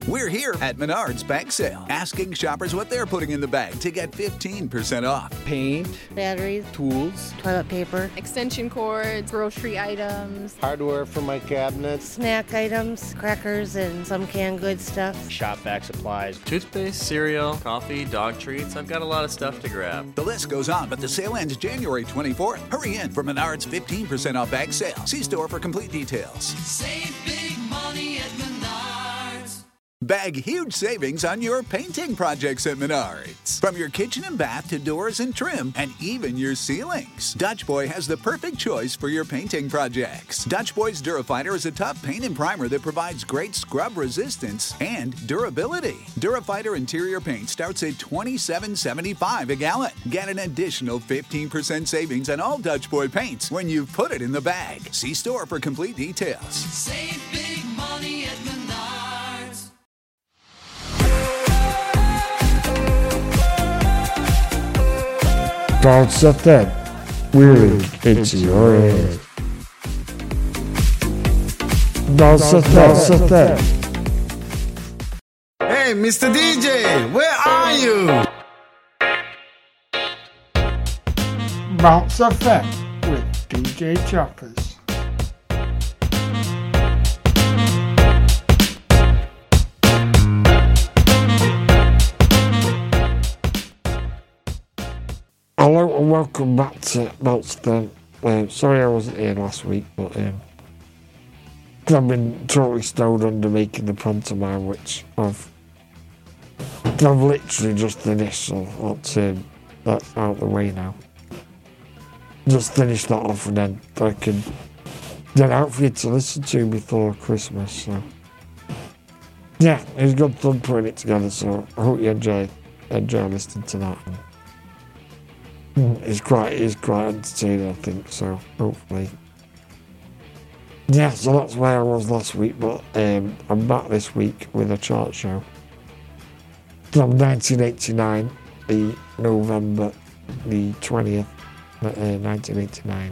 We're here at Menards Bag Sale, asking shoppers what they're putting in the bag to get 15% off. Paint, batteries, tools, toilet paper, extension cords, grocery items, hardware for my cabinets, snack items, crackers, and some canned goods stuff. Shop vac supplies, toothpaste, cereal, coffee, dog treats. I've got a lot of stuff to grab. The list goes on, but the sale ends January 24th. Hurry in for Menards 15% off bag sale. See store for complete details. Save big money at Menards. Bag huge savings on your painting projects at Menards. From your kitchen and bath to doors and trim, and even your ceilings. Dutch Boy has the perfect choice for your painting projects. Dutch Boy's Durafighter is a tough paint and primer that provides great scrub resistance and durability. Durafighter interior paint starts at $27.75 a gallon. Get an additional 15% savings on all Dutch Boy paints when you put it in the bag. See store for complete details. Save big money at Menards. Don't set that really into your head. Don't set that. Hey, Mr. DJ, where are you? Bounce Effect with DJ Choppers. Hello and welcome back to Bounce Effect. Sorry I wasn't here last week, but I've been totally snowed under making the pantomime, which I've literally just finished, so that's out of the way now. Just finish that off and then I can get out for you to listen to before Christmas. So yeah, it was good fun putting it together, so I hope you enjoy listening to that. It's quite entertaining, I think, so hopefully. Yeah, so that's where I was last week, but I'm back this week with a chart show from 1989, the November the 20th, 1989.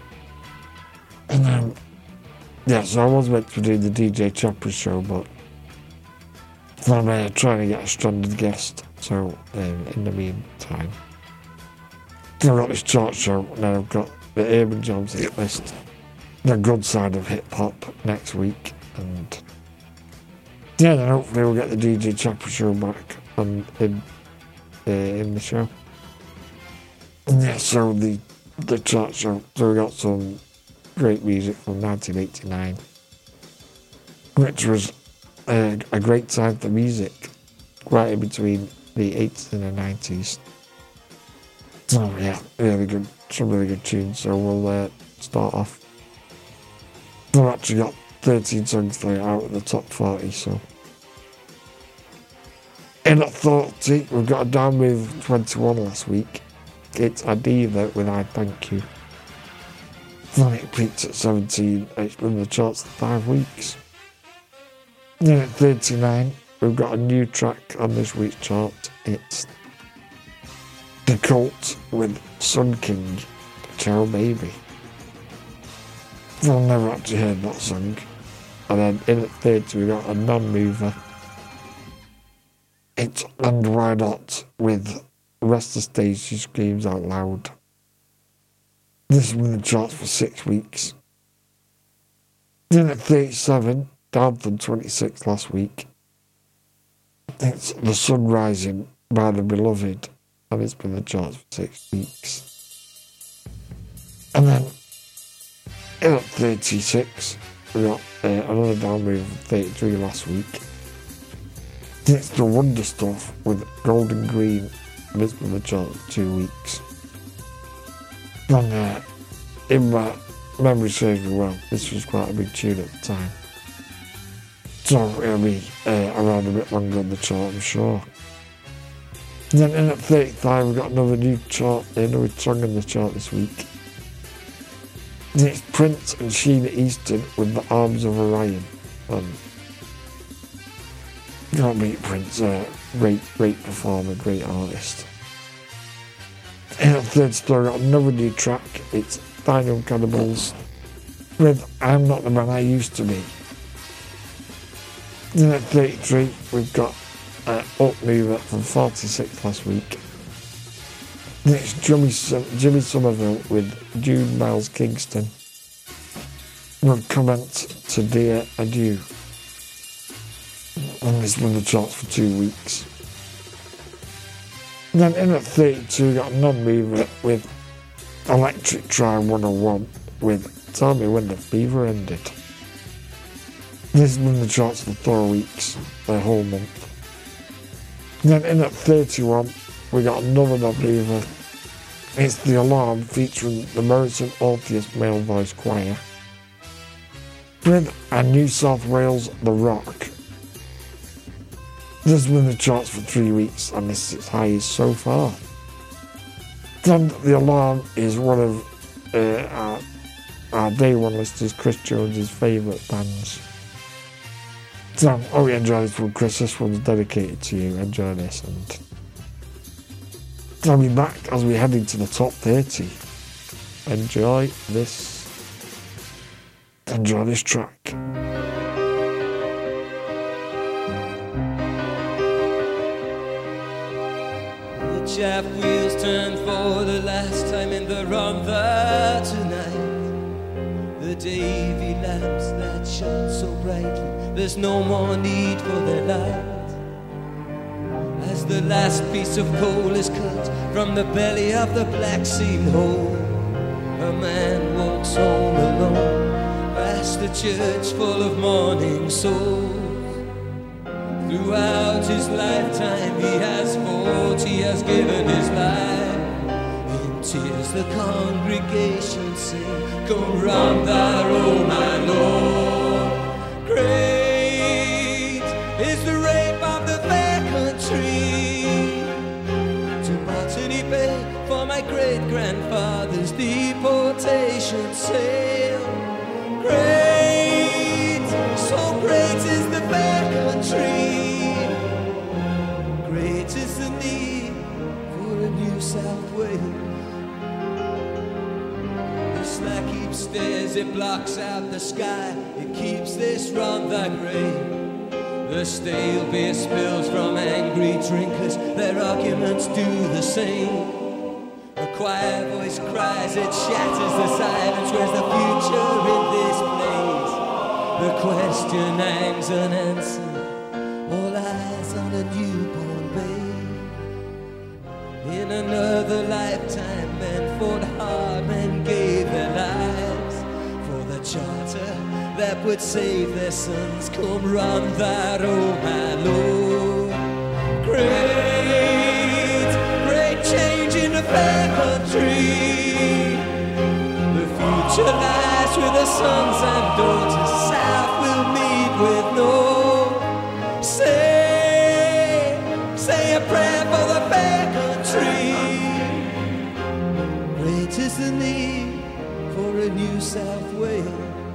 And so I was meant to do the DJ Chopper show, but I'm trying to get a stranded guest, so in the meantime, I've got this chart show, and then I've got the Urban Jams hit list, the good side of hip hop next week, and then hopefully we'll get the DJ Chopper show back in the show. And so the chart show, so we got some great music from 1989, which was a great time for music, right in between the 80s and the 90s. So some really good tunes. So we'll start off. We've actually got 13 songs there out of the top 40. So in at 30, we've got a down move of 21 last week. It's Adiva with I Thank You. Then it peaked at 17. It's been in the charts for 5 weeks. Then at 39, we've got a new track on this week's chart. It's The Cult with Sun King, Ciao Baby. I've never actually heard that song. And then in at 30 we got a non-mover. It's And Why Not with Rest of Stage She Screams Out Loud. This has been in the charts for 6 weeks. Then at 37, down from 26 last week. It's The Sun Rising by The Beloved. And it's been in the charts for 6 weeks. And then in at 36, we got another down move of 33 last week. It's The Wonder Stuff with Golden Green, and it's been in the charts for 2 weeks. And in my memory serves me well, this was quite a big tune at the time. So it'll be around a bit longer on the chart, I'm sure. And then in at 35, we've got another new chart, another song in the chart this week. And it's Prince and Sheena Easton with The Arms of Orion. Can't beat Prince, great performer, great artist. In at 33, we've got another new track. It's Final Cannibals with I'm Not the Man I Used to Be. Then at 33, we've got Up Mover from 46 last week. Then it's Jimmy Somerville with June Miles Kingston. We'll comment to Dear Adieu. And this won the charts for 2 weeks. And then in at 32, we got a non-mover with Electric Try 101 with Tell Me When the Fever Ended. This won the charts for 4 weeks, the whole month. And then in at 31, we got another non-mover. It's The Alarm featuring the Merton Orpheus Male Voice Choir with a New South Wales The Rock. This has been in the charts for 3 weeks and this is its highest so far. Then The Alarm is one of our day one listeners, Chris Jones's favourite bands. So I hope you enjoy this one, Chris. This one's dedicated to you. Enjoy this, and I'll be back as we head into the top 30. Enjoy this track. The chaff wheels turn for the last time in the Rhondda tonight. The Davy lamps that shone so brightly, there's no more need for their light. As the last piece of coal is cut from the belly of the black seam hole, a man walks home alone past the church full of mourning souls. Throughout his lifetime he has fought, he has given his life. In tears the congregation sing, come round that, oh my Lord. Great is the rape of the fair country, to Botany Bay for my great-grandfather's deportation sail. Great, so great is the fair country, great is the need for a New South Wales. The slack heap stares, it blocks out the sky, it keeps this Rhondda grey. The stale beer spills from angry drinkers, their arguments do the same. A quiet voice cries, it shatters the silence, where's the future in this place? The question hangs unanswered, all eyes on a newborn babe. In another lifetime, men fought hard, men gave their lives for the charter that would save their sons. Come round that, oh my Lord. Great, great change in the fair country. The future lies with the sons and daughters. South will meet with no. Say a prayer for the fair country. Great is the need for a New South Wales.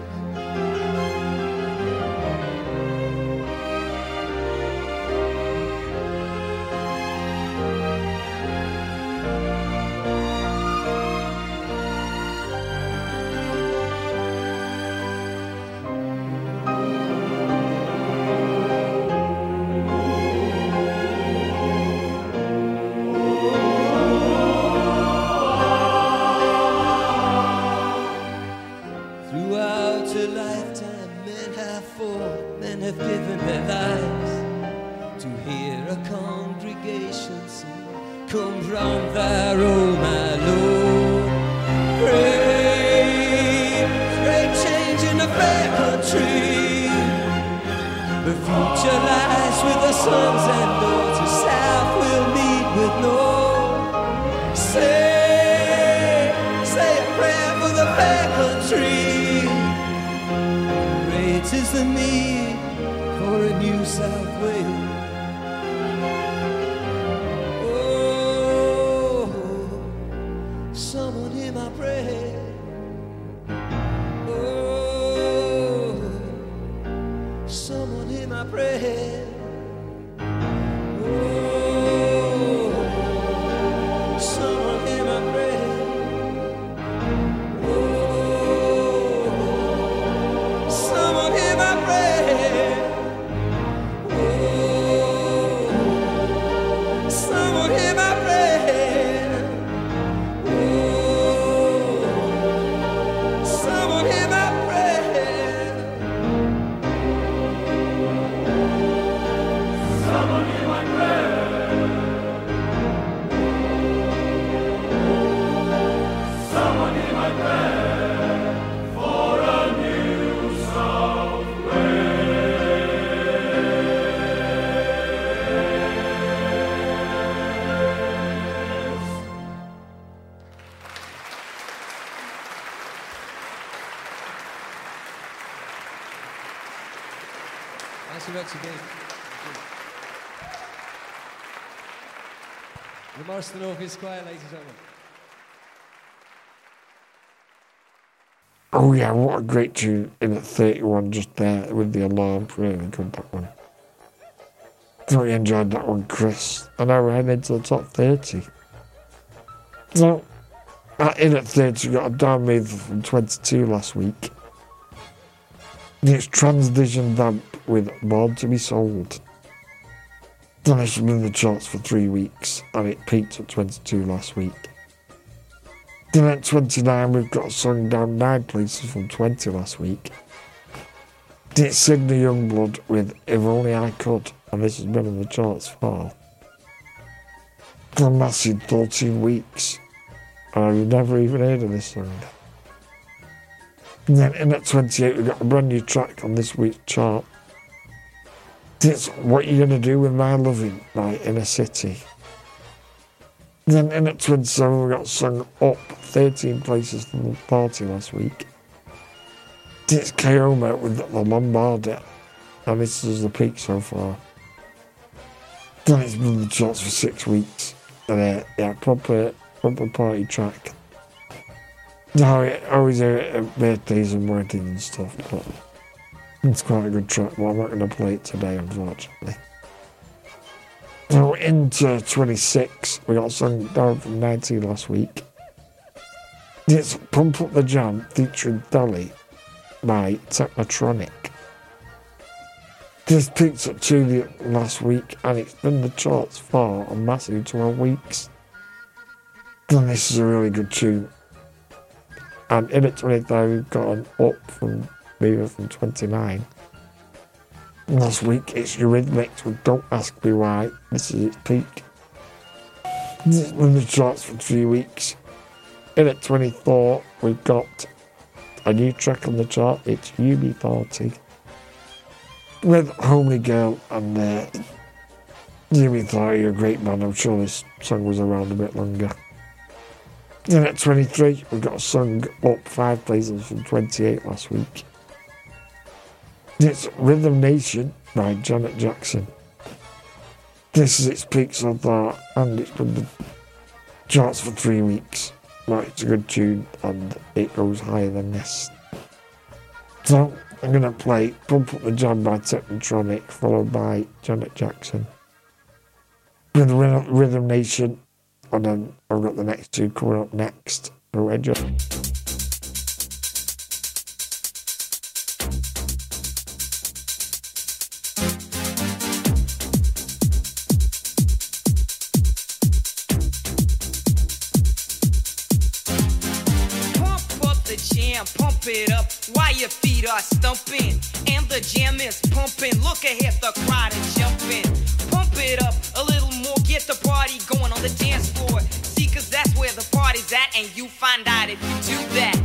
Have given their lives to hear a congregation sing, come round there, oh my Lord. Great, great change in the fair country. The future lies with the sons and daughters. South will meet with no. Say a prayer for the fair country. Great is the need for a New South Wales. Oh, someone hear my prayer. Oh, someone hear my prayer. Oh, someone hear my prayer. Oh, someone hear my prayer. much indeed. The Marston Orpheus Choir, ladies and gentlemen. Oh yeah, what a great tune in at 31 just there with the alarm. Really good, that one. Really enjoyed that one, Chris. And now we're heading into the top 30. So, in at 30, we got a Dan Mather from 22 last week. It's Transvision Vamp with Born to be Sold. Then it's been in the charts for 3 weeks, and it peaked at 22 last week. Then at 29, we've got a song down 9 places from 20 last week. It's Sydney Youngblood with If Only I Could, and this has been in the charts for a massive 14 weeks. And I've never even heard of this song. And then in at 28, we've got a brand new track on this week's chart. It's What You Gonna Do With My Loving by Inner City. Then in at 27, we got a song up 13 places from the party last week. It's Kioma with The Lombardia, and this is the peak so far. Then it's been in the charts for 6 weeks, and yeah, proper party track. Now, I always hear it at birthdays and weddings and stuff, but it's quite a good track, but I'm not going to play it today, unfortunately. So into 26, we got a song down from 19 last week. It's Pump Up the Jam featuring Dolly by Technotronic. This peaked at 2 last week, and it's been in the charts for a massive 12 weeks. And this is a really good tune. And in at 25, we've got an up from Beaver from 29. Last week, it's Eurythmics with Don't Ask Me Why. This is its peak. It's been in the charts for 3 weeks. In at 24, we've got a new track on the chart. It's UB40 with Homely Girl, and UB40 are a great band. I'm sure this song was around a bit longer. Then at 23, we've got a song up 5 places from 28 last week. It's Rhythm Nation by Janet Jackson. This is its peak so far, and it's been the charts for 3 weeks. But it's a good tune, and it goes higher than this. So, I'm going to play Pump Up the Jam by Technotronic, followed by Janet Jackson with Rhythm Nation. And then I've got the next 2 coming up next. So enjoy. Pump it up while your feet are stumping and the jam is pumping. Look ahead, the crowd is jumping. Pump it up a little more, get the party going on the dance floor. See, cause that's where the party's at, and you find out if you do that.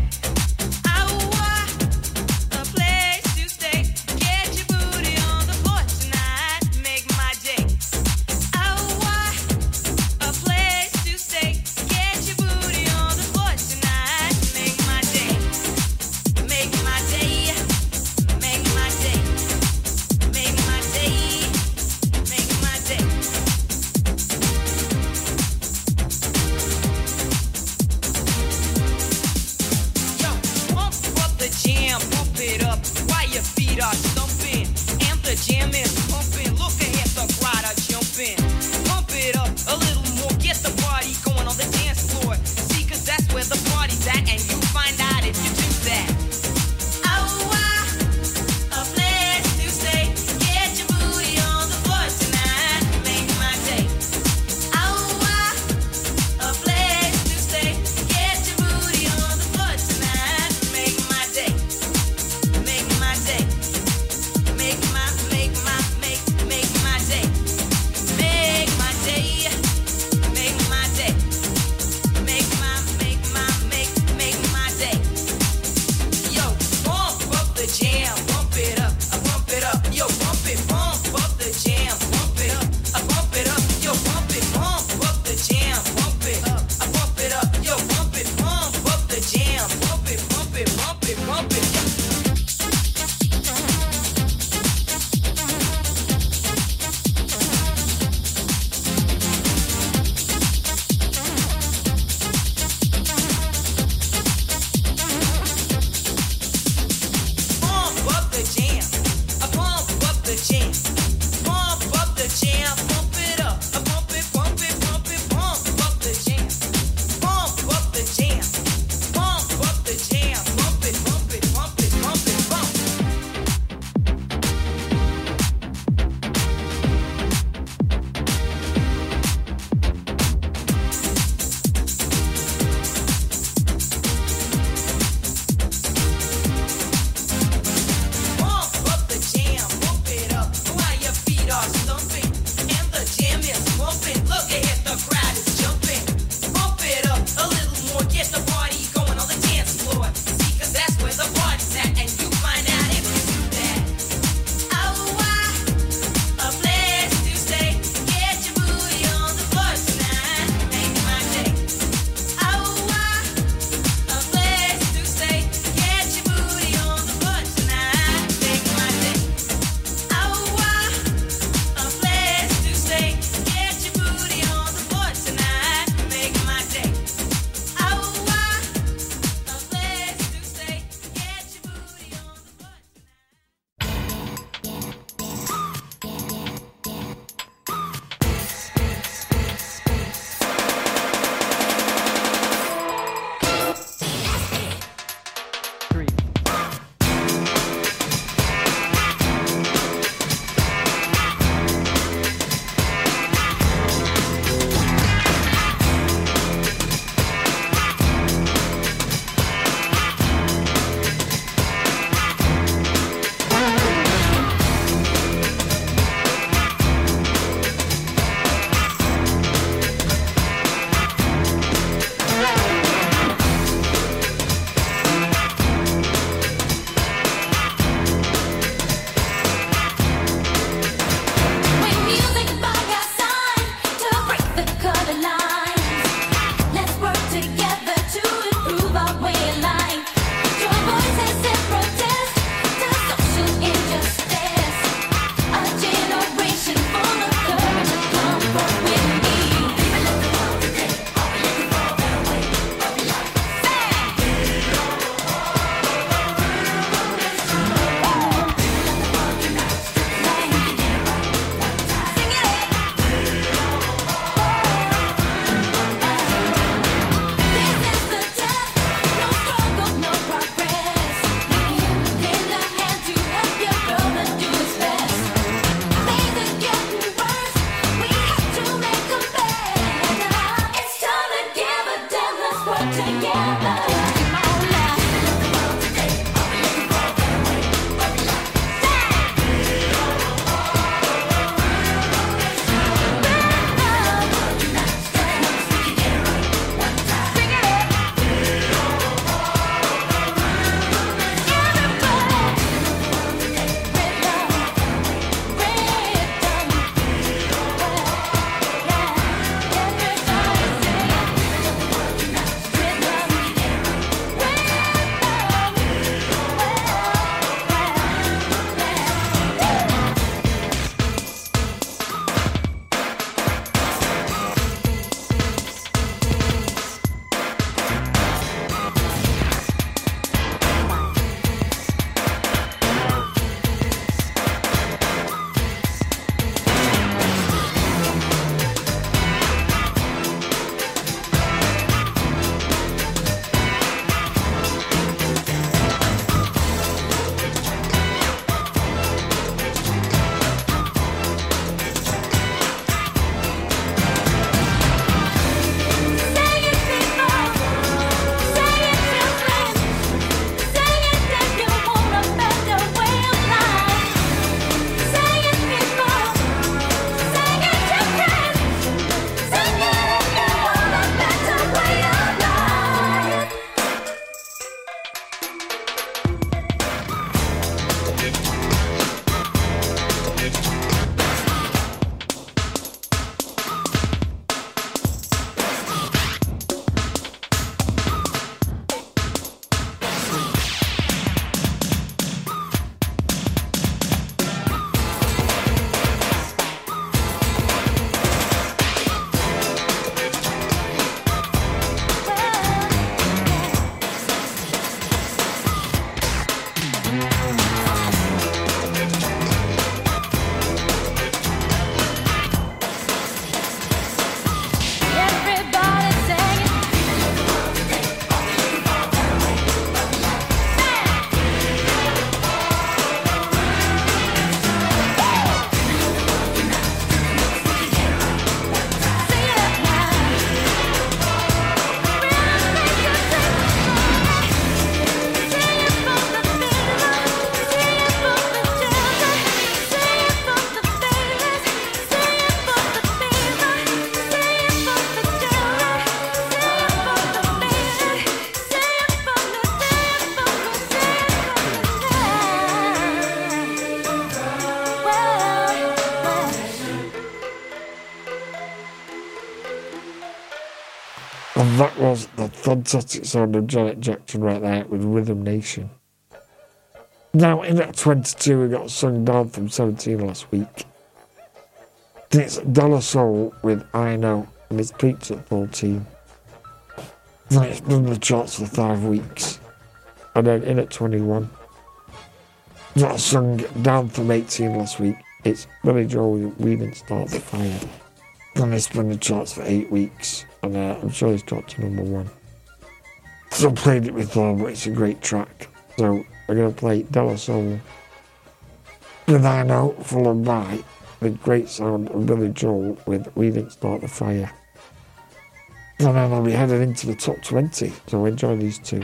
And that was the fantastic sound of Janet Jackson right there with Rhythm Nation. Now, in at 22, we got a song down from 17 last week. It's Dollar Soul with I Know, and it's peaked at 14. Then it's been in the charts for 5 weeks. And then in at 21, we got a song down from 18 last week. It's Billy Joel with We Didn't Start the Fire. Then it's been in the charts for 8 weeks, and I'm sure it's got to number 1. So I played it before, but it's a great track. So we're going to play Dollar Soul with I Know, followed by the great sound of Billy Joel with We Didn't Start the Fire. And then I'll be headed into the top 20, so enjoy these two.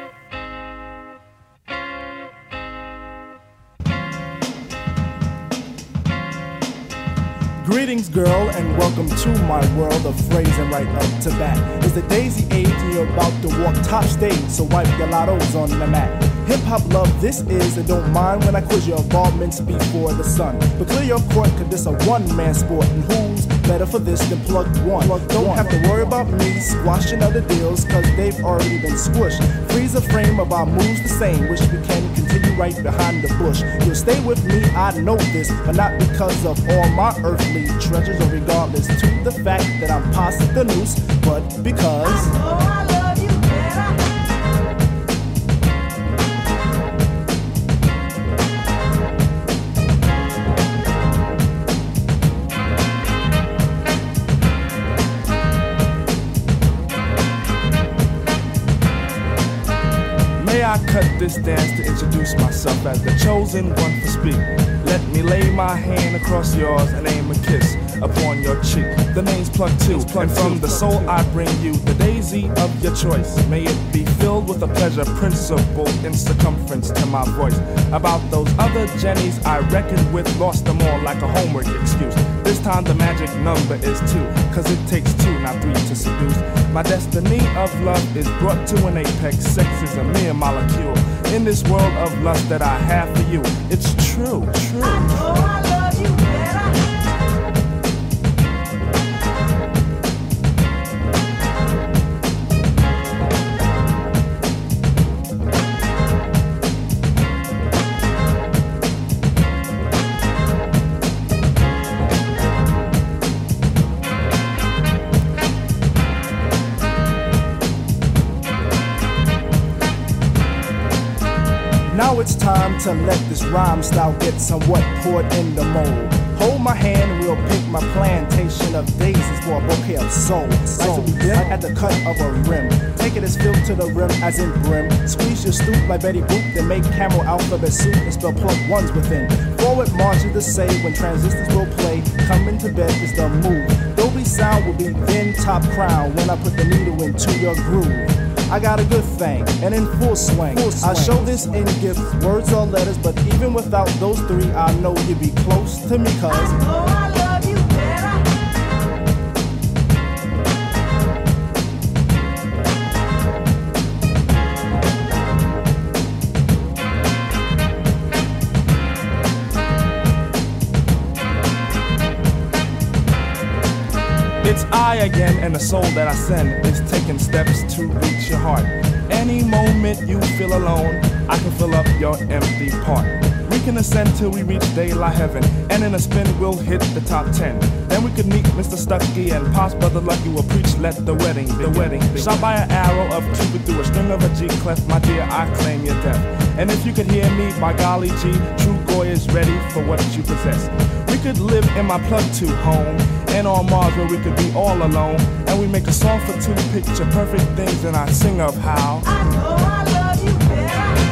Greetings, girl, and welcome to my world of phrasing right up to bat. It's the daisy age and you're about to walk top stage, so wipe your lottos on the mat. Hip-hop love this is, and don't mind when I quiz your involvements before the sun. But clear your court, cause this a one-man sport, and who's better for this than Plug One? Don't have to worry about me squashing other deals, cause they've already been squished. Freeze a frame of our moves the same, wish we can continue right behind the bush. You'll stay with me, I know this, but not because of all my earthly treasures, or regardless to the fact that I'm past the noose, but because I love you better. I cut this dance to introduce myself as the chosen one for speak. Let me lay my hand across yours and aim a kiss upon your cheek. The name's Plug Two, and from the soul I bring you the daisy of your choice. May it be filled with a pleasure principle in circumference to my voice. About those other Jennies I reckoned with, lost them all like a homework excuse. This time the magic number is 2, cause it takes 2, not 3 to seduce. My destiny of love is brought to an apex. Sex is a mere molecule in this world of lust that I have for you. It's true, true. I know I love you better. Now it's time to let this rhyme style get somewhat poured in the mold. Hold my hand and we'll pick my plantation of daisies for a bouquet of soul. Like to begin at the cut of a rim. Take it as filled to the rim as in brim. Squeeze your stoop like Betty Boop, then make camel alphabet soup and spell Plug Ones within. Forward march is the say when transistors will play. Coming to bed is the move. Dolby sound will be then top crown when I put the needle into your groove. I got a good thing, and in full swing. I show this in gifts, words or letters, but even without those 3, I know you'd be close to me, cause I know I love you better. It's I again, and the soul that I send is taking steps to reach your heart. Any moment you feel alone, I can fill up your empty part. We can ascend till we reach daylight heaven, and in a spin we'll hit the top 10. Then we could meet Mr. Stucky and Pops Brother Lucky will preach, let the wedding begin. Shot by an arrow of Cupid through a string of a G clef, my dear, I claim your death. And if you could hear me, by golly G, true Goy is ready for what you possess. We could live in my Plug 2 home, and on Mars where we could be all alone. And we make a song for 2 picture perfect things, and I sing of how I know I love you better.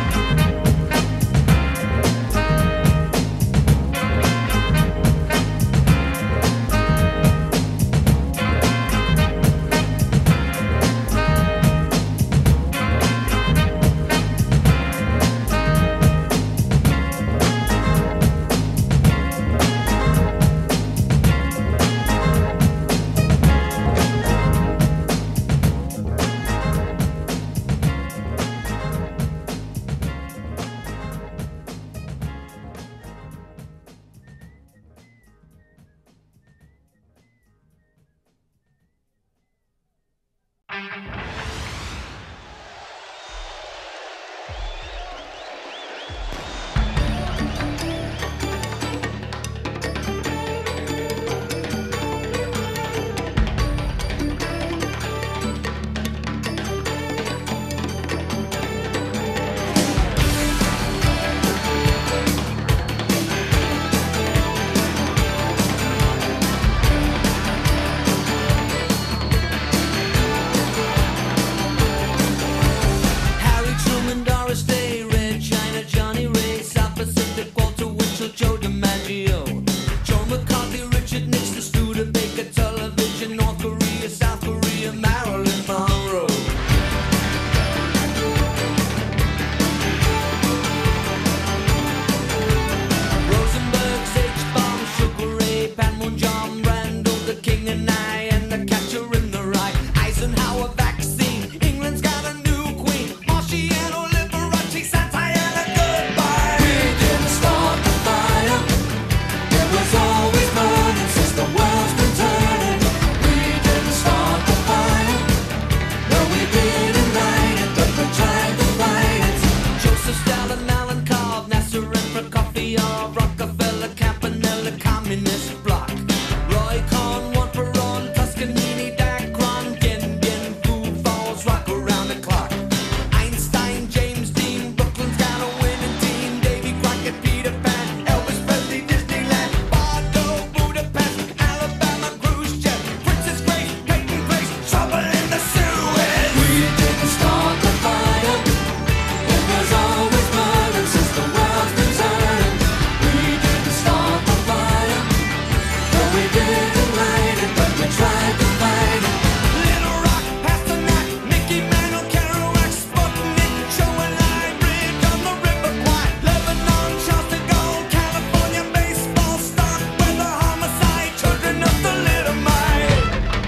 we tried to fight it. Little Rock, Pasternak, Mickey Mantle, Kerouac, Sputnik, Joe and Bridge on the River Kwai, Lebanon, Charleston, Gold, California, baseball, stock, weather, homicide, children of the Little Mite.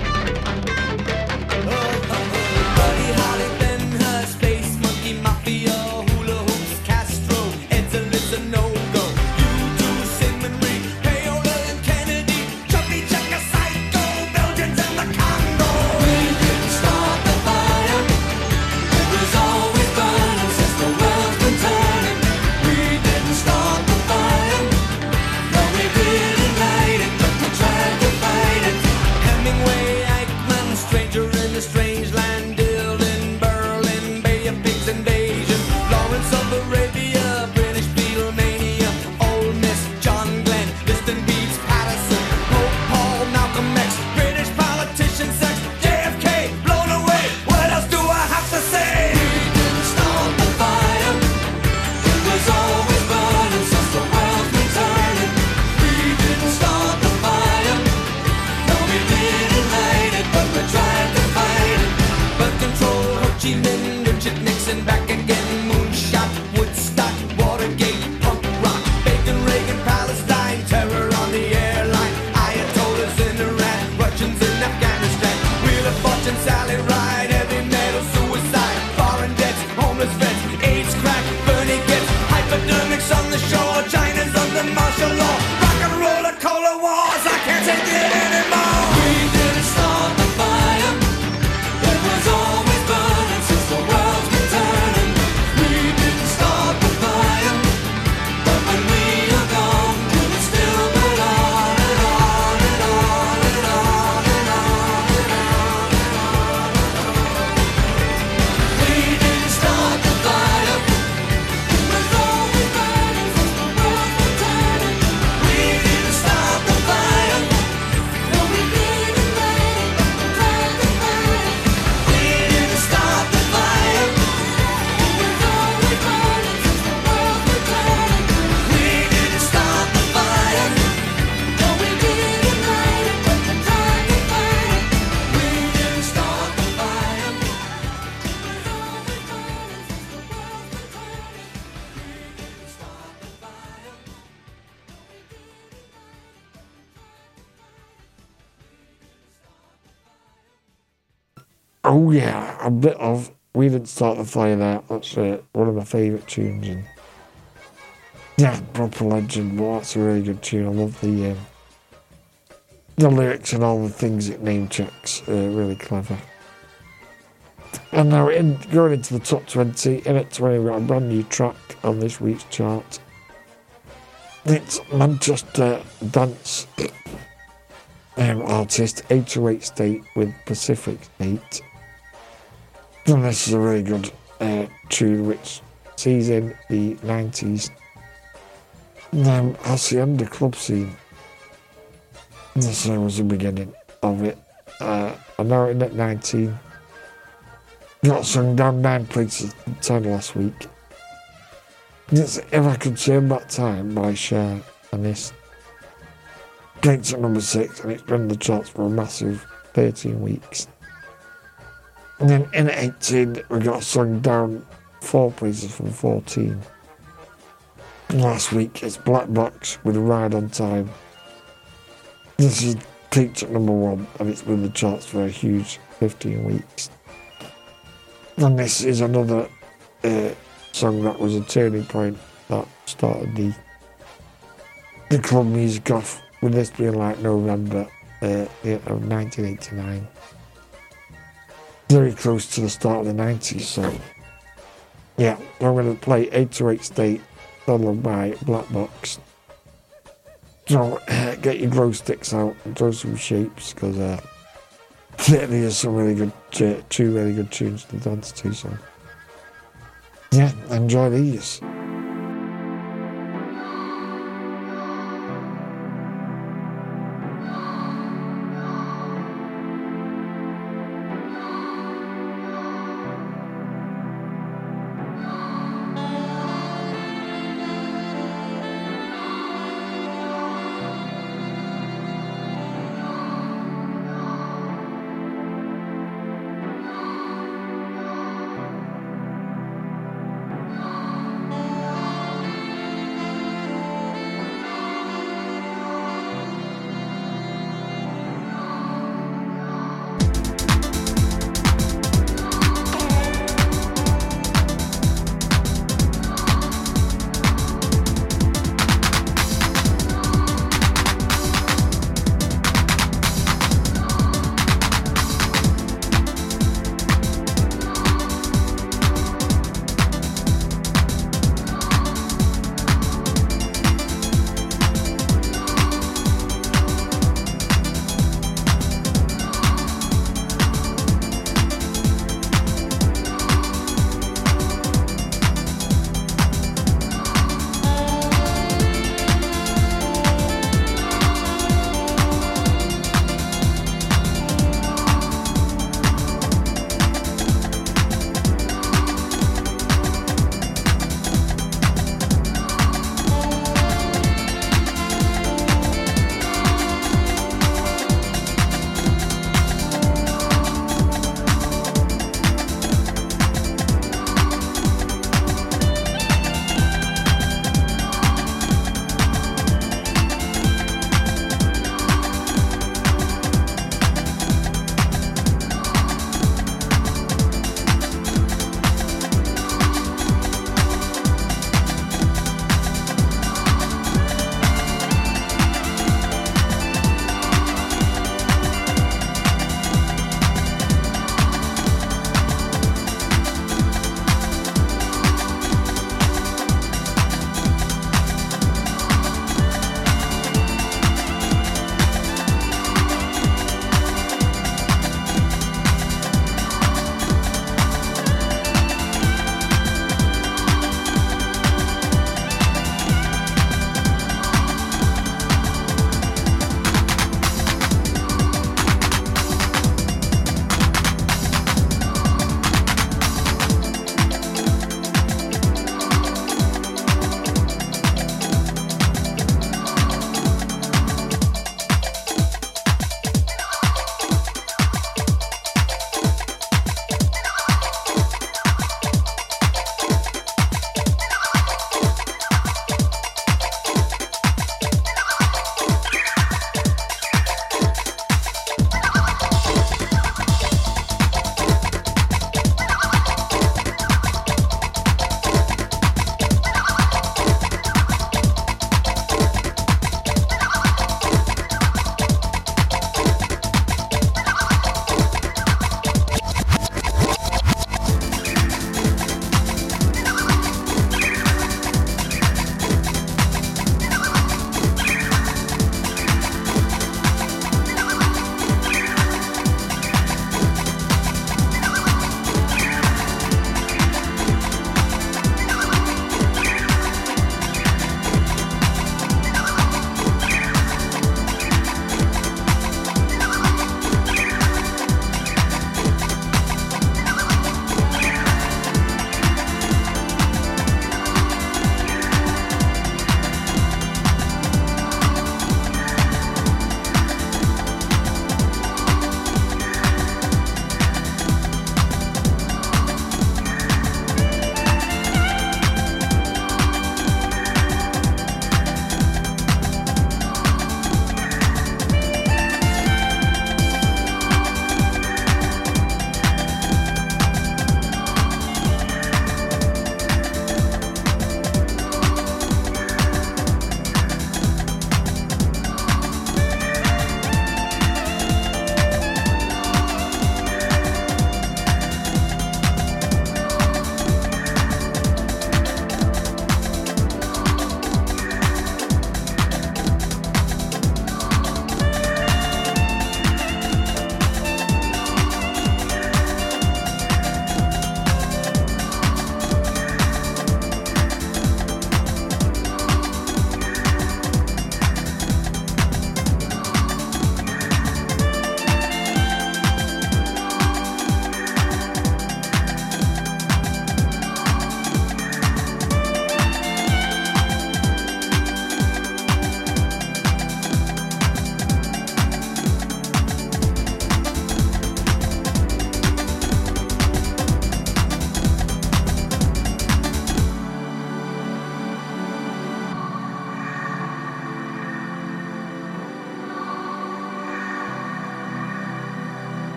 Buddy Holly, Ben Hur, Space Monkey, Mafia, Hula Hoops, Castro, Ed's a listen, no-go. U2, Simon Reed, Payola and Kennedy, Chubby Checker, Psycho, Belgians and the Congo. We didn't start the fire. It was always burning since the world's been turning. We didn't start the fire. No, we didn't light it, but we tried to fight it. Hemingway, Eichmann, Stranger in a Strange Land, Dylan, Berlin, Bay of Pigs invasion, Lawrence of Arabia, British Beatlemania, Ole Miss, John Glenn, Liston Beats, Patterson, Pope Paul, Malcolm X, British politician, sex, JFK, blown away. What else do I have to say? We didn't start the fire. It was always burning since the world's been turning. We didn't start the fire. No, we didn't light it, but we tried to fight it. Birth control, Ho Chi Minh, Richard Nixon, back again, moonshot, Woodstock, Watergate, punk rock, Bacon, Reagan, Palestine, terror on the airline, Ayatollahs in Iran, Russians in Afghanistan, Wheel of Fortune, Sally Ride, heavy metal, suicide, foreign debts, homeless vets, AIDS, crack, Bernie gets, hypodermics on the shore, China's under martial law, rock and roller, cola wars, I can't take it anymore. We didn't start the fire. It was always burning since the world's been turning. We didn't start the fire. But when we are gone, will it still burn on and on and on and on and on and on and on? We didn't start the fire. It was always burning since the world's been turning. We didn't start the fire. No, we didn't light it, but we tried to fight it. We didn't start the fire. It was always burning since the world's been turning. We didn't start the fire. No, we didn't light it, but we tried to fight it. We didn't start the fire. It was always burning since the world's been turning. We didn't start the fire. Oh yeah, a bit of We Didn't Start the Fire there. That's one of my favourite tunes. And yeah, proper legend, but that's a really good tune. I love the lyrics and all the things it name checks. Really clever. And now going into the top 20, in at 20 we've got a brand new track on this week's chart. It's Manchester dance artist 808 State with Pacific State. And this is a really good tune which sees in the 90s Hacienda club scene. This was the beginning of it. And now in at 19, got sung down 9 places to 10 last week. It's If I Could Turn Back Time by Cher, and this gains at number 6, and it's been in the charts for a massive 13 weeks. And then in at 18, we got sung down 4 places from 14. Last week, it's Black Box with Ride on Time. This is peaked at number 1, and it's been in the charts for a huge 15 weeks. And this is another song that was a turning point that started the club music off, with this being like November of 1989. Very close to the start of the 90s, so yeah, I'm going to play 808 State, followed by Black Box. So get your glow sticks out and throw some shapes, because there's some really good, 2 really good tunes to dance to, so yeah, enjoy these.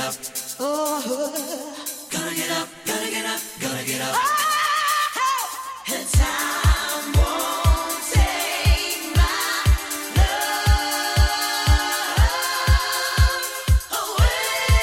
up. Oh, gonna get up, gonna get up, gonna get up. And time won't take my love away.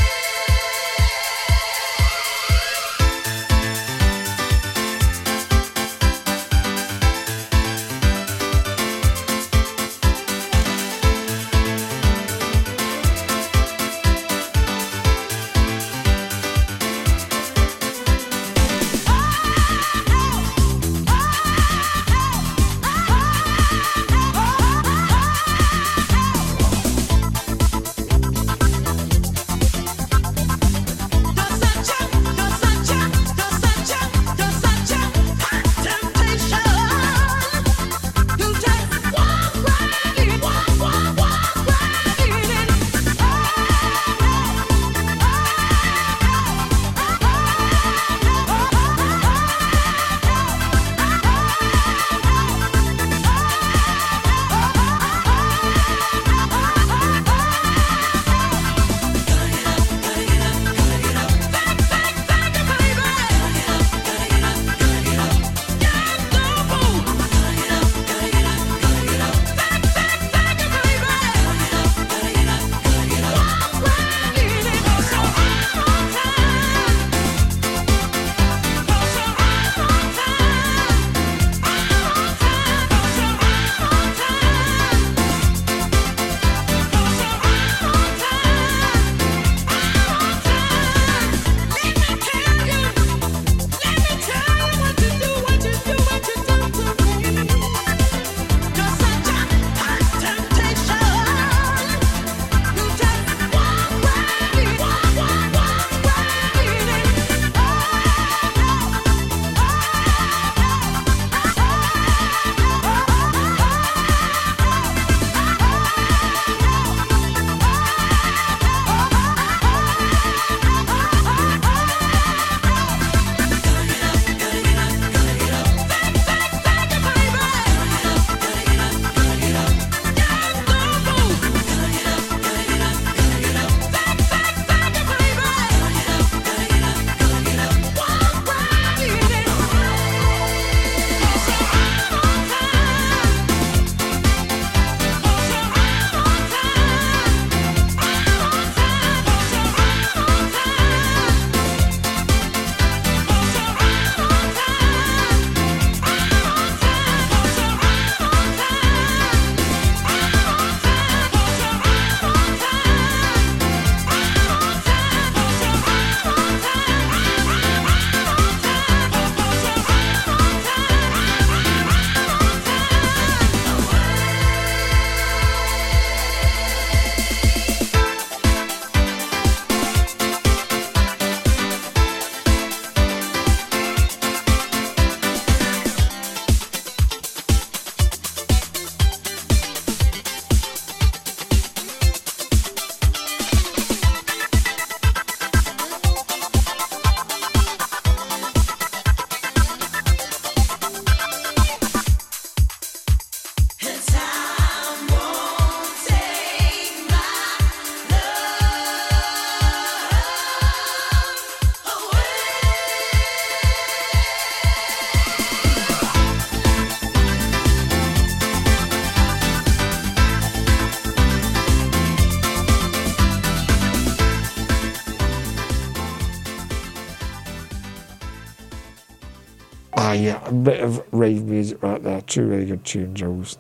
Yeah, a bit of rave music right there. Two really good tunes, those.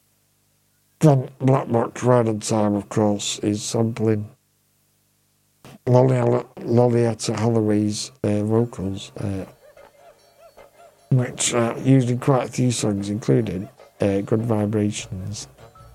Then Black Box Ride on Time, of course, is sampling Lollietta Holloway's vocals, which used in quite a few songs, including Good Vibrations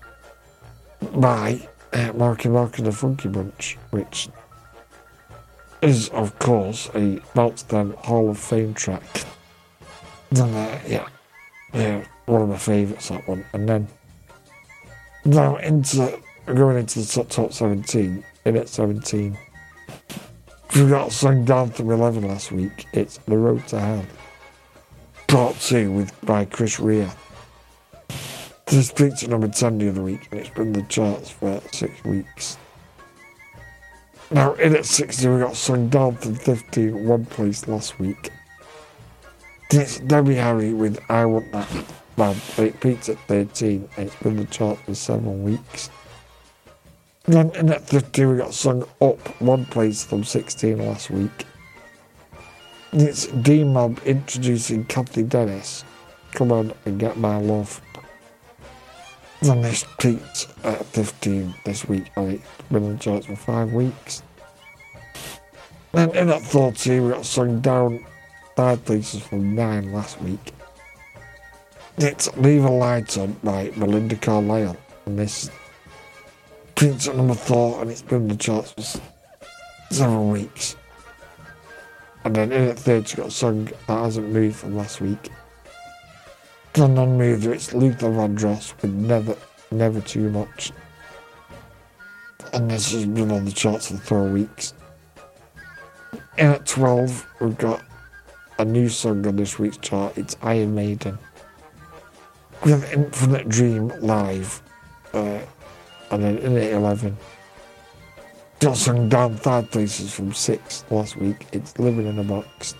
by Marky Mark and the Funky Bunch, which is, of course, a Bounce Them Hall of Fame track. Then, yeah, one of my favourites, that one. And then, now going into the top 17, in at 17, we got a song down from 11 last week. It's The Road to Hell, Part 2 by Chris Rea. This peaked at number 10 the other week, and it's been in the charts for 6 weeks. Now, in at 60, we got sung down from 15, one place last week. It's Debbie Harry with I Want That Man, and it peaked at 13, and it's been the chart for 7 weeks. Then in at 50, we got sung up one place from 16 last week. It's D-Mob introducing Kathy Dennis, Come On and Get My Love. Then this peaked at 15 this week, and it's been on the charts for 5 weeks. Then in at 14, we got sung down 5 places from 9 last week. It's Leave a Light On by Melinda Carlisle, and this peaked at number 4, and it's been on the charts for 7 weeks. And then in at 30, we got a song that hasn't moved from last week. The non-mover, it's Luther Vandross with Never Too Much. And this has been on the charts for 4 weeks. In at 12, we've got a new song on this week's chart. It's Iron Maiden with Infinite Dream Live. And then in at 11, got sung down 5 places from 6 last week. It's Living in a Box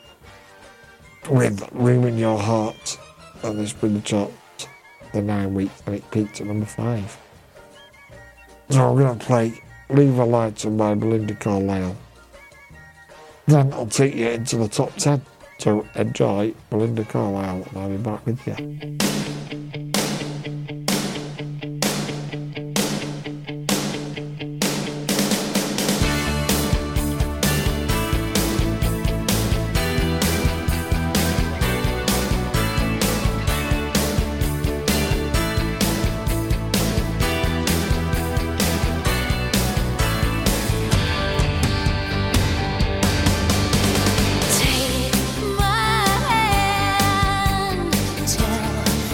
with Room in Your Heart. And it's been the chart for 9 weeks, and it peaked at number 5. So I'm going to play Leave a Light On by Melinda Carlisle. Then I'll take you into the top 10. So enjoy Melinda Carlisle, and I'll be back with you. Take my hand, tell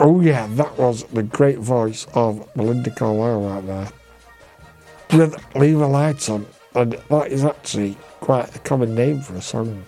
Oh yeah, that was the great voice of Melinda Carlisle right there. With Leave a Light On, and that is actually quite a common name for a song.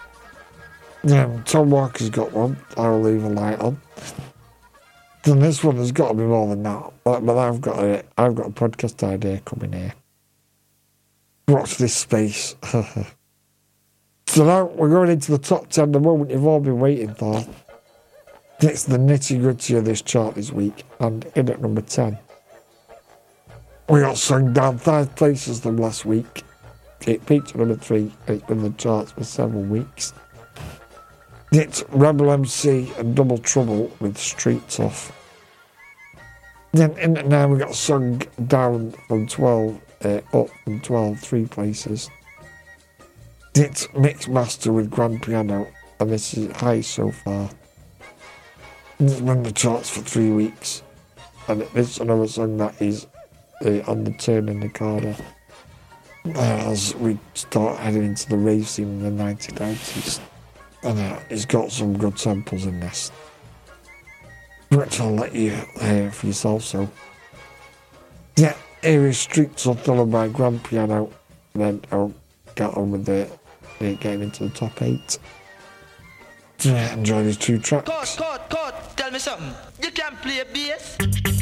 Tom Walker's got one, I'll Leave a Light On. Then this one has got to be more than that. But I've got a podcast idea coming here. Watch this space. So now we're going into the top 10, the moment you've all been waiting for. It's the nitty-gritty of this chart this week, and in at number 10. We got sung down 5 places from last week. It peaked at number 3, it's been in the charts for several weeks. It's Rebel MC and Double Trouble with Street Tough. Then in at 9 we got sung down from 12, up from 12, 3 places. It's Mixmaster with Grand Piano, and this is high so far. It's been in the charts for 3 weeks, and it's another song that is on the turn in the corner as we start heading into the rave scene in the 1990s. And it's got some good samples in this, which I'll let you hear for yourself. So, yeah, here is Street Tough followed by Grand Piano, and then I'll get on with getting into the top 8. So, yeah, enjoy these 2 tracks. Cut, tell me something. You can play bass.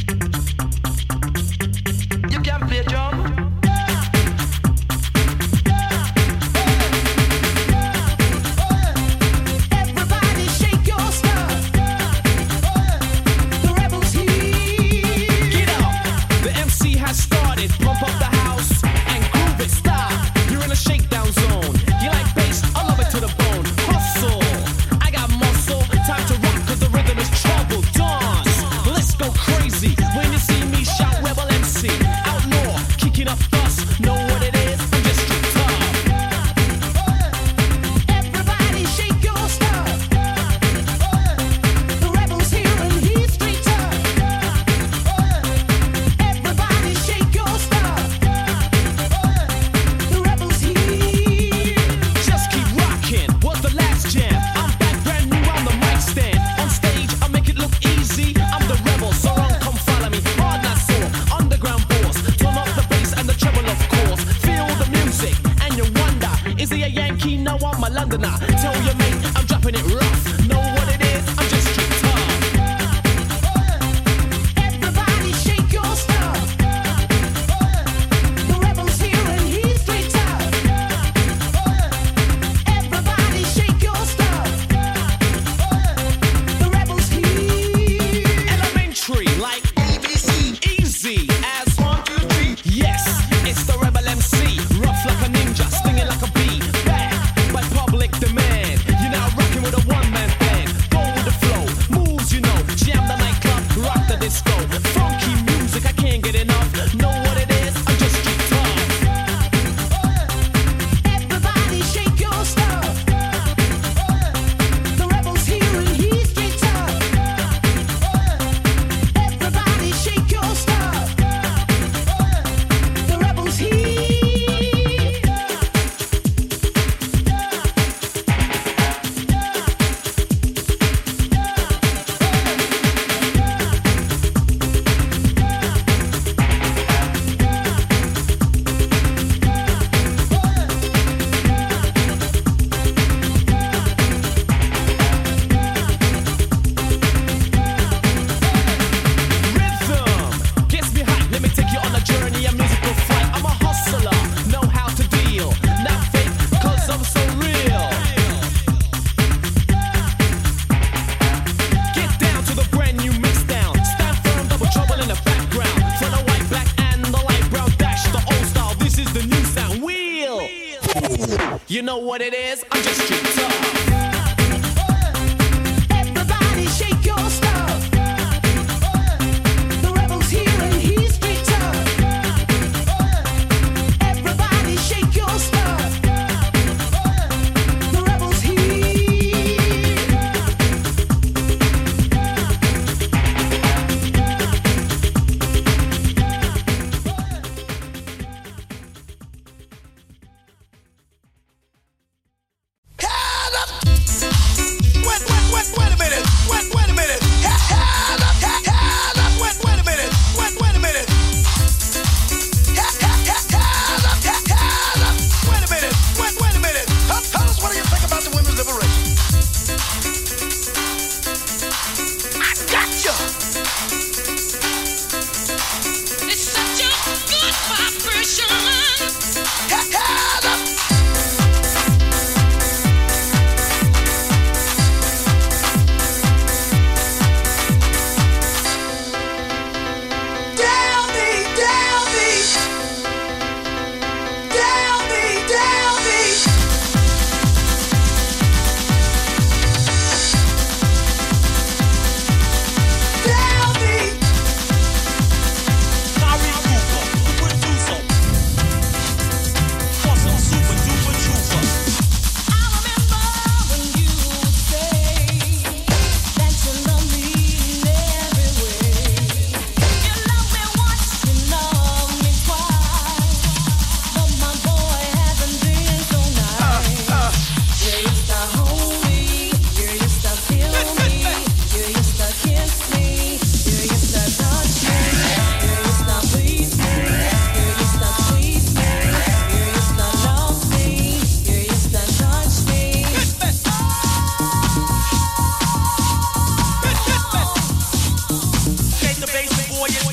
You can play drum. Pump up the house and groove it, stop. You're in a shakedown zone. You like bass, I love it to the bone. Hustle, I got muscle. Time to rock cause the rhythm is trouble. Dance, let's go crazy. When you see me shout Rebel MC. Outlaw, kicking up dust. Know what it is? I'm just street tough. Everybody shake your stuff. The rebel's here and he's street tough. Everybody shake your Londoner, tell your mate I'm dropping it rough. Know what it is? I'm just street tough. Everybody shake your stuff. The rebel's here and he's street tough. Everybody shake your stuff. The rebel's here. Elementary, like ABC. Easy as 1, 2, 3. Yes, it's the Rebel MC. Rough like a ninja, stinging like a bee. Public demand. You're now rocking with a one-man band. Go with the flow, moves you know. Jam the nightclub, rock the disco. Funky music, I can't get enough. Know what it is? I'm just street tough. Everybody shake your stuff. The rebel's here and he's street tough. Everybody shake your stuff. The rebel's here. You know what it is? I'm just street tough. Everybody shake your stuff. The rebel's here and he's street tough. Everybody shake your stuff. The rebel's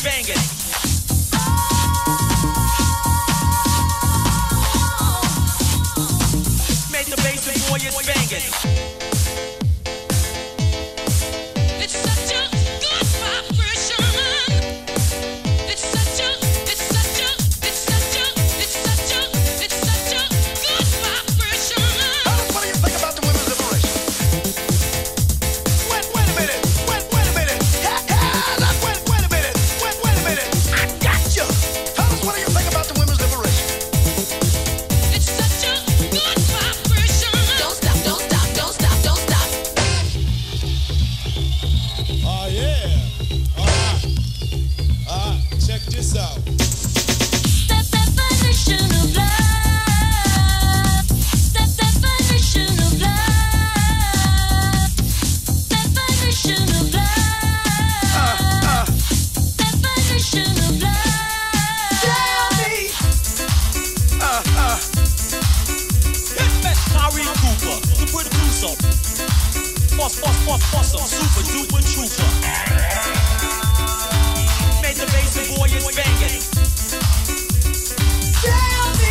banging. Made the bass and warriors banging. It's such a good vibration. It's such a good vibration. What do you think about the women's liberation? Wait a minute. Wait a minute. Wait a minute. I got you. Fellas, what do you think about the women's liberation? It's such a good vibration. Don't stop, don't stop, don't stop, don't stop. Oh yeah. Alright, check this out. The definition of love. The definition of love. Definition of love. Definition of love. Tell me. Hitman Kyrie Cooper, the producer. Boss, super duper trooper. Made the bass and warriors banging. Tell me.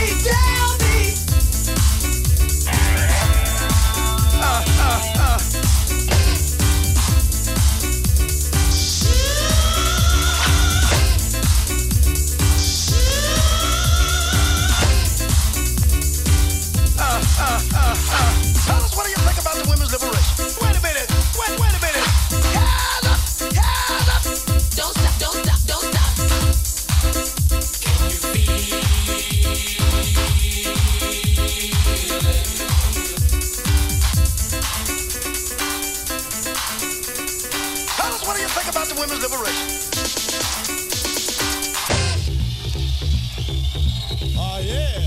Fellas, what do you think about the women's liberation? Wait a minute. Hands up. Don't stop, don't stop, don't stop. Fellas, what do you think about the women's liberation? Oh yeah.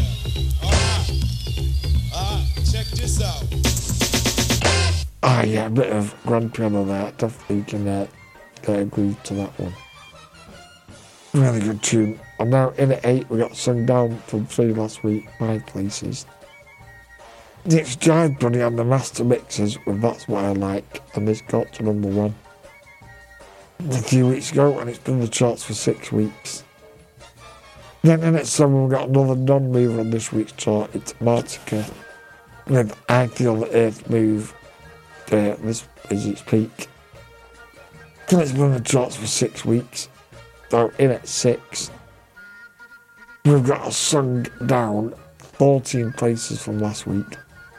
Alright, check this out. Ah, yeah, a bit of grand piano there. Definitely can agree to that one. Really good tune. And now in at 8, we got Sung Down from 3 last week, 5 places. It's Jive Bunny and the Master Mixers with That's What I Like, and this got to number 1 a few weeks ago, and it's been in the charts for 6 weeks. Then in at 7, we got another non-mover on this week's chart. It's Martika with I Feel the Earth Move. This is its peak. Then it's been in the charts for 6 weeks. So in at 6, we've got a Sung Down 14 places from last week.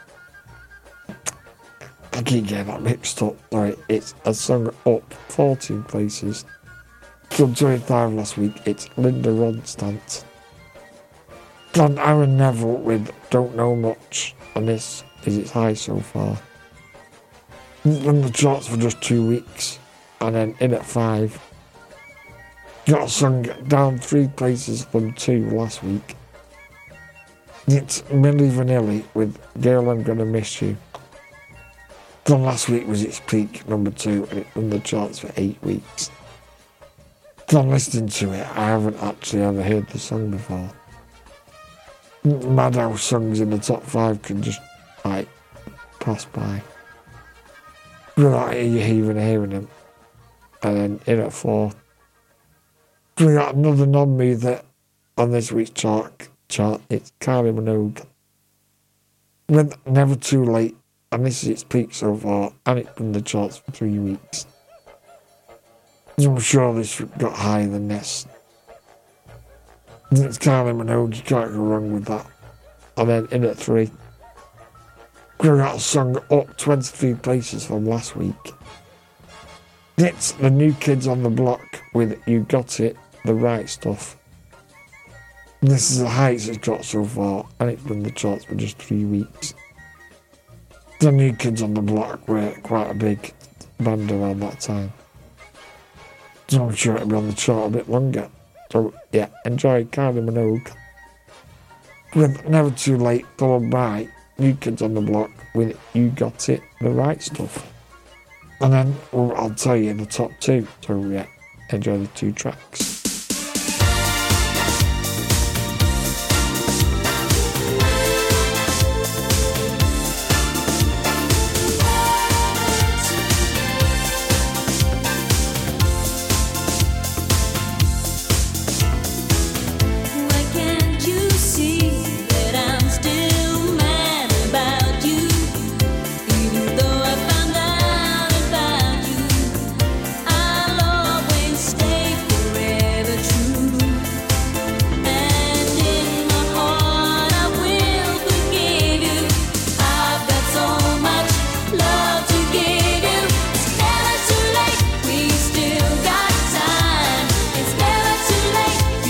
I keep getting that mixed up. Sorry, it's a Sung Up 14 places. From 25 last week, it's Linda Ronstadt. Then Aaron Neville with Don't Know Much, and this is its high so far. In the charts for just 2 weeks, and then in at 5, got Sung Down 3 places from 2 last week. It's Milli Vanilli with Girl I'm Gonna Miss You. Then last week was its peak, number 2, and it's in the charts for 8 weeks. Then listening to it, I haven't actually ever heard the song before. Mad how songs in the top 5 can just, like, pass by without you even hearing them. And then in at 4, we got another non-mover on this week's chart. It's Kylie Minogue with Never Too Late, and this is its peak so far, and it's been in the charts for 3 weeks. I'm sure this got higher than this. It's Kylie Minogue, you can't go wrong with that. And then in at 3, we got a song up 23 places from last week. It's the New Kids on the Block with You Got It, The Right Stuff. This is the highest it's got so far, and it's been in the charts for just 3 weeks. The New Kids on the Block were quite a big band around that time, so I'm sure it'll be on the chart a bit longer. So yeah, enjoy Kylie Minogue with Never Too Late, followed by New Kids on the Block with You Got It, The Right Stuff. And then I'll tell you the top 2, so yeah, enjoy the 2 tracks. Why can't you see that I'm still mad about you? Even though I found out about you, I'll always stay forever true. And in my heart I will forgive you. I've got so much love to give you. It's never too late, we still got time. It's never too late,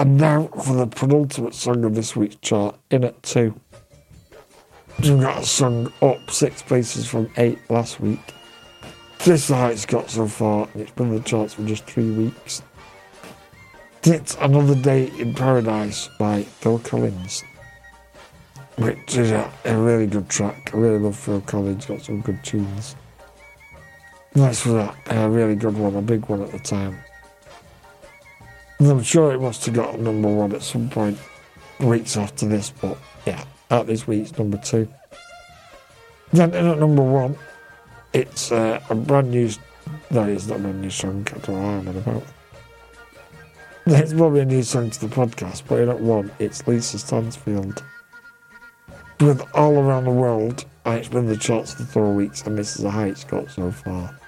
And now for the penultimate song of this week's chart, in at 2. We've got a song up 6 places from 8 last week. This is how it's got so far, and it's been in the charts for just 3 weeks. It's Another Day in Paradise by Phil Collins, which is a really good track. I really love Phil Collins, got some good tunes. Nice for that, a really good one, a big one at the time. And I'm sure it must have got number 1 at some point weeks after this, but yeah, at this week's number 2. Then in at number 1, it's a brand new, no, it's not a brand new song, I don't know what I'm about. It's probably a new song to the podcast, but in at 1, it's Lisa Stansfield with All Around the World, and it's been in the charts for 4 weeks, and this is how it's got so far.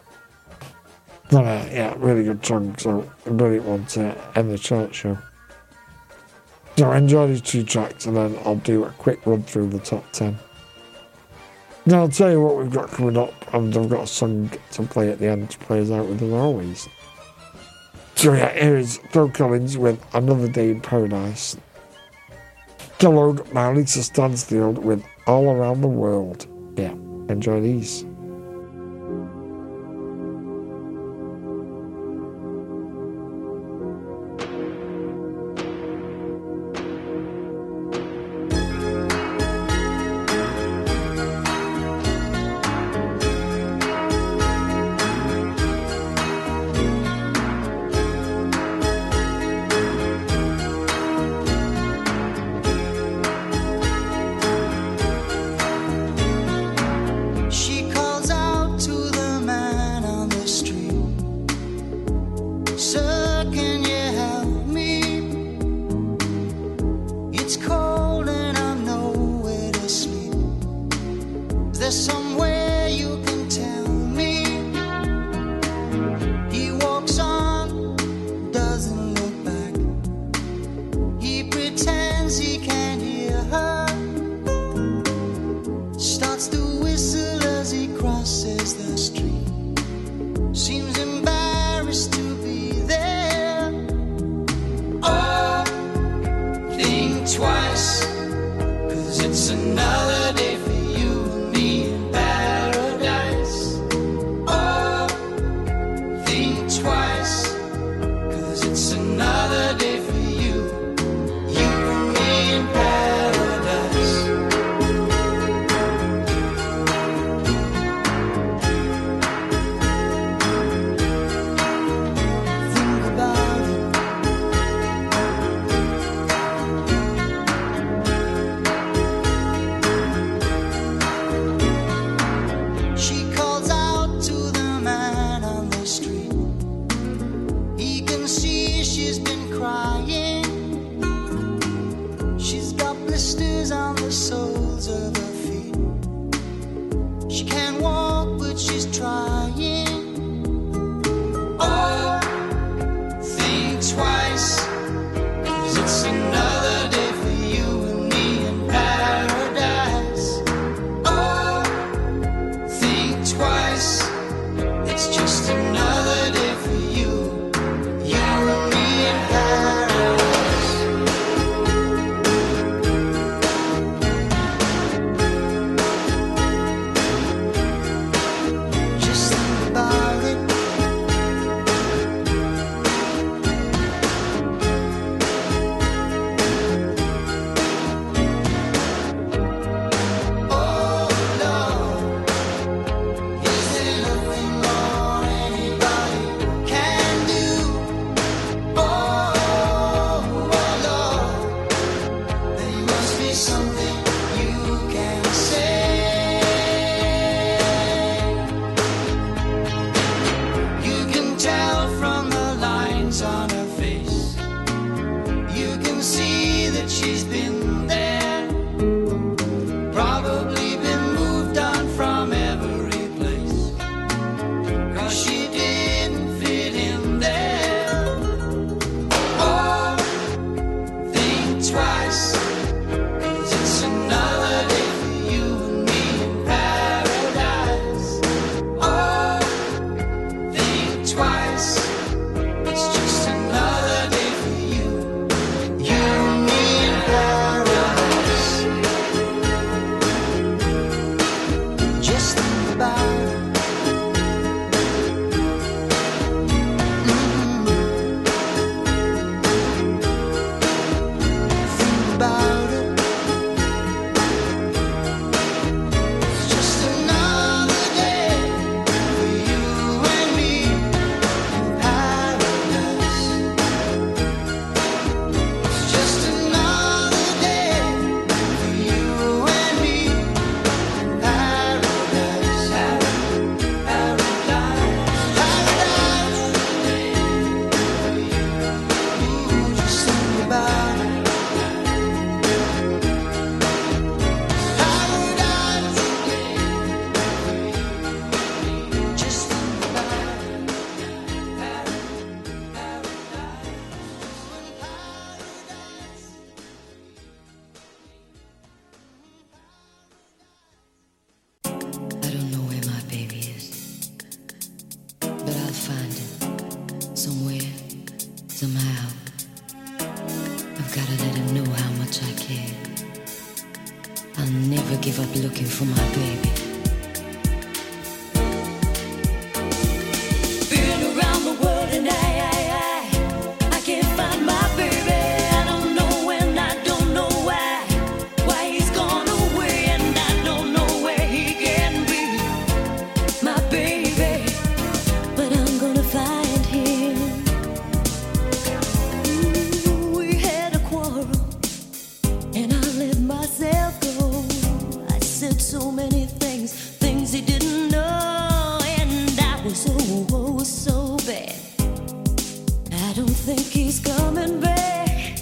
Yeah, really good song, so a brilliant one to end the chart show. So enjoy these 2 tracks, and then I'll do a quick run through the top 10. Now I'll tell you what we've got coming up, and I've got a song to play at the end to play us out with as always. So yeah, here is Phil Collins with Another Day in Paradise, followed by Lisa Stansfield with All Around the World. Yeah, enjoy these. Twice, 'cause it's another day for you and me in paradise. I'll never give up looking for my baby. Been around the world and I can't find my baby. I don't know when, I don't know why he's gone away, and I don't know where he can be, my baby. But I'm gonna find him. Ooh, we had a quarrel, and I let myself go. I said so many things he didn't know, and I was so bad. I don't think he's coming back.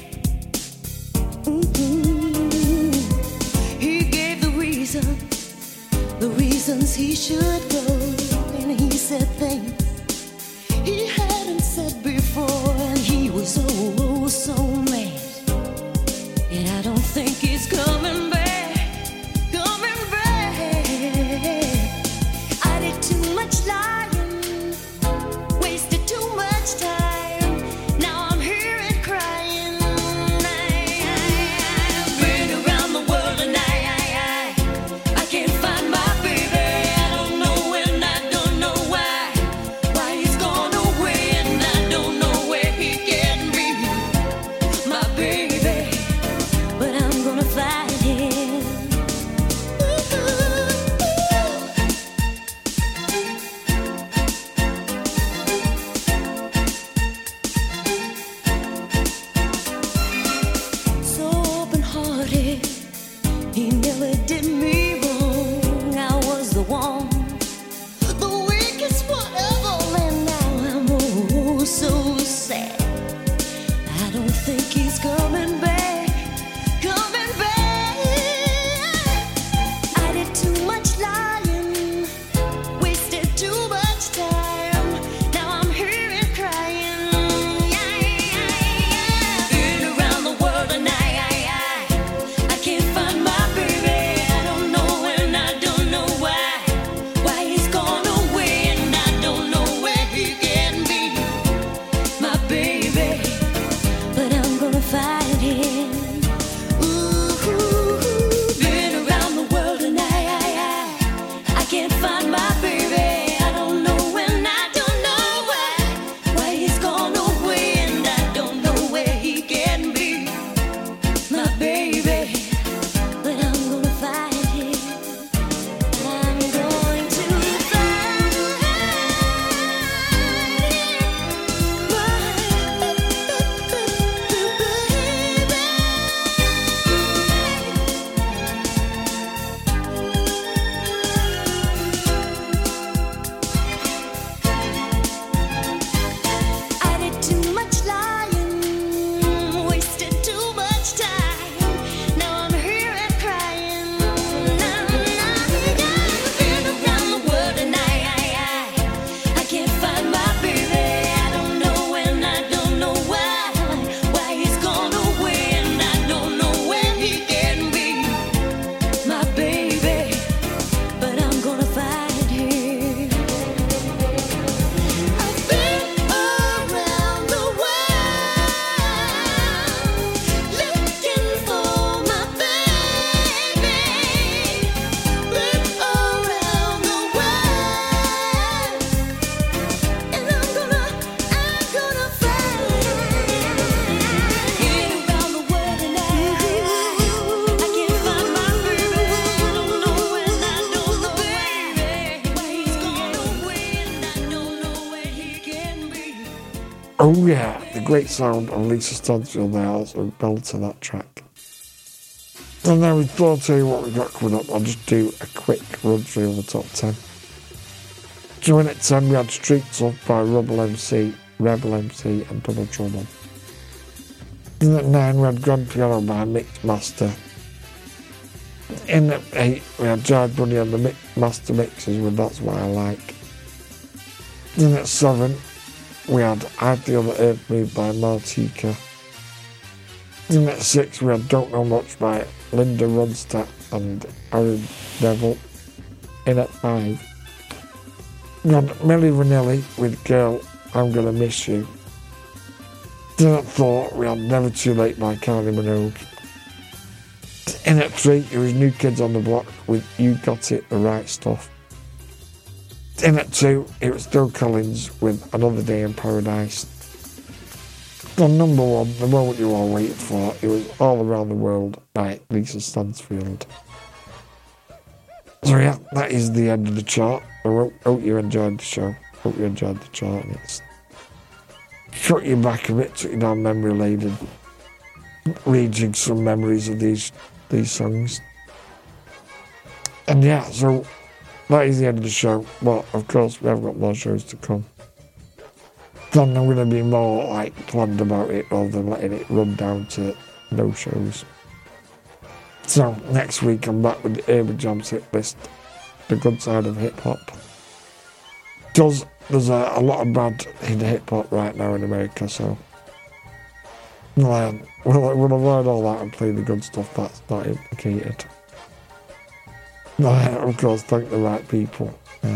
He gave the reasons he should go, and he said things he hadn't said before, and he was so mad. And I don't think he's coming back. I did too much lying, wasted too much time. Now I'm here and crying. I've been around the world and I can't find my baby. I don't know when, I don't know why he's gone away, and I don't know where he can be, my baby. But I'm gonna find him. So open-hearted, he never did me wrong. I was the one, the weakest one of all, and now I'm so sad. I don't think he's coming back. I did too much lying, wasted too much time. Now I'm here and crying. Been around the world and I can't find my baby. I don't know when, I don't know why he's gone away, and I don't know where he can be, my baby. But I'm gonna find him. Been around the world and I can't find my baby. I don't know when, I don't know why he's gone away, and I don't know where he can be, my baby. But I'm gonna find him. I'm going to find I did too much lying, wasted too much time. Now I'm here and crying. Been around the world and I can't find my baby. I don't know when, I don't know why he's gone away, and I don't know where he can be, my baby. But I'm gonna find him. I've been around the world looking for my baby. Been around the world, and I'm gonna find him. Been around the world and I can't find my baby. I don't know when, I don't know why he's gone away, and I don't know where he can be. Oh yeah, the great sound of Lisa Stansfield there, also bell to that track. And then before I tell you what we've got coming up, I'll just do a quick run through of the top 10. Join at 10 we had Streets Off by Rebel MC and Double Trouble. In at 9 we had Grand Piano by Mixed Master. In at 8 we had Jive Bunny and the Mixed Master Mixes with That's What I Like. In at 7 we had I Feel the Earth Move by Martika. In at 6 we had Don't Know Much by Linda Ronstadt and Aaron Neville. In at 5 we had Milli Vanilli with Girl, I'm Gonna Miss You. In at 4 we had Never Too Late by Kylie Minogue. In at 3, it was New Kids on the Block with You Got It, The Right Stuff. In at 2, it was Phil Collins with Another Day in Paradise. On number 1, the moment you all waited for, it was All Around the World by Lisa Stansfield. So yeah, that is the end of the chart. I hope you enjoyed the show. Hope you enjoyed the chart. And it's shut you back a bit, took you down memory lane and rejigged some memories of these songs. And yeah, so that is the end of the show. But of course, we have got more shows to come. Then I'm going to be more like planned about it rather than letting it run down to no shows. So next week I'm back with the Urban Jams hit list, the good side of hip hop. Because there's a lot of bad in hip hop right now in America, so we'll avoid all that and play the good stuff that's not implicated. Of course, thank the right people.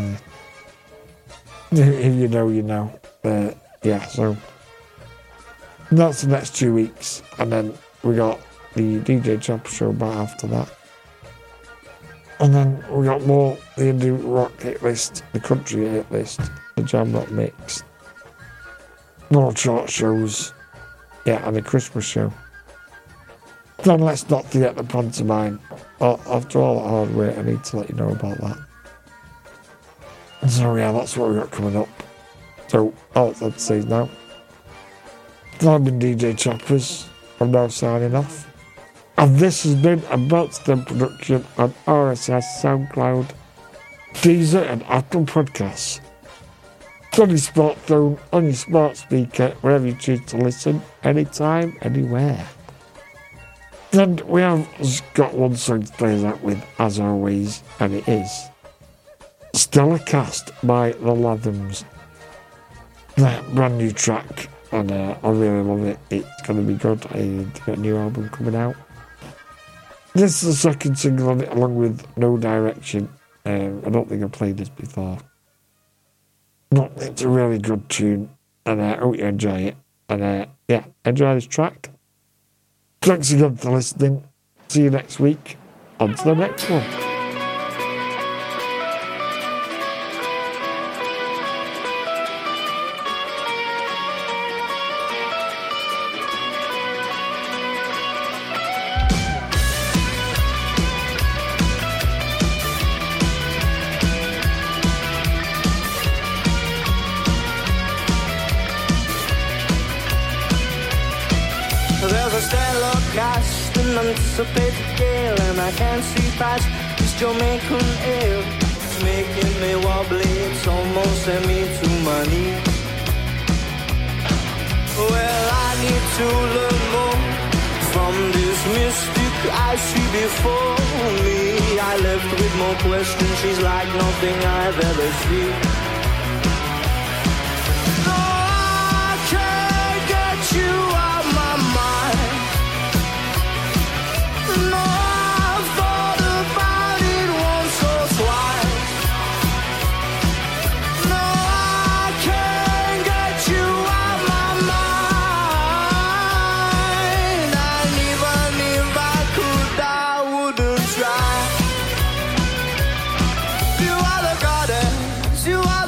If you know, you know. Yeah, so that's the next 2 weeks, and then we got the DJ Chopper Show back after that. And then we got more the indie rock hit list, the country hit list, the jam rock mix, more short shows, yeah, and a Christmas show. Then let's not forget the pantomime. After all that hard work, I need to let you know about that. So yeah, that's what we got coming up. So all I'd say is now, I've been DJ Choppers. I'm now signing off. And this has been a Beltston production on RSS, SoundCloud, Deezer and Apple Podcasts. It's on your smartphone, on your smart speaker, wherever you choose to listen, anytime, anywhere. And we have got one song to play that with, as always, and it is Stellar Cast by The Lathams. Brand new track, and I really love it. It's going to be good. They've got a new album coming out. This is the second single on it, along with No Direction. I don't think I've played this before. No, it's a really good tune, and I hope you enjoy it. And yeah, enjoy this track. Thanks again for listening. See you next week. On to the next one. There's a stellar cast, an anticipated gale, and I can't see past this Jamaican ale. It's making me wobbly, it's almost sent me to my knees. Well, I need to learn more from this mystic I see before me. I left with more questions, she's like nothing I've ever seen. No, I can't get you out my mind. No, I've thought about it once or twice. No, I can't get you out my mind. And even if I could, I wouldn't try. You are the goddess, you are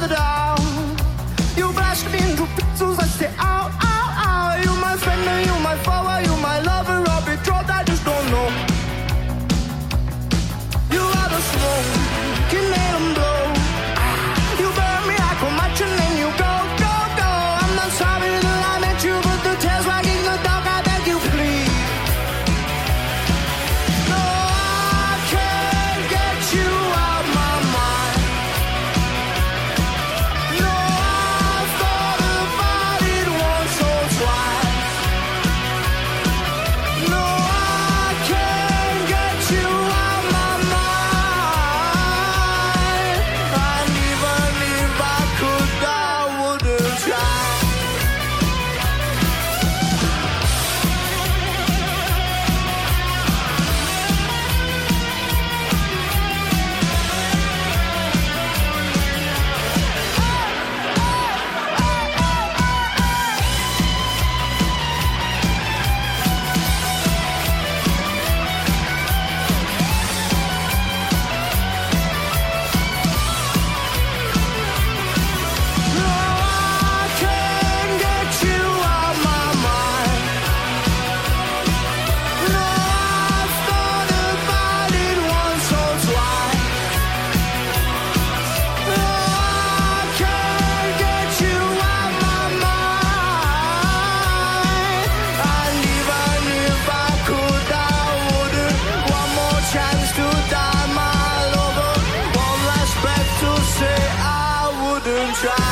try.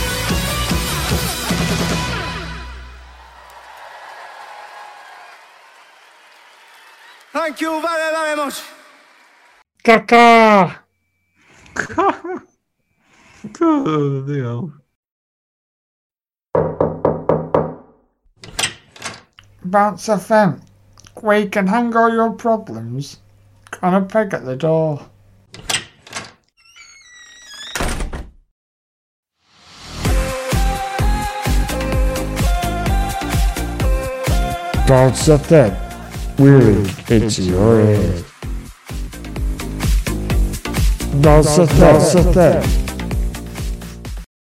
Thank you very, very much. Caca! God, deal. Bounce FM, where you can hang all your problems on a peg at the door. Bounce FM, we're into your head. Bounce FM.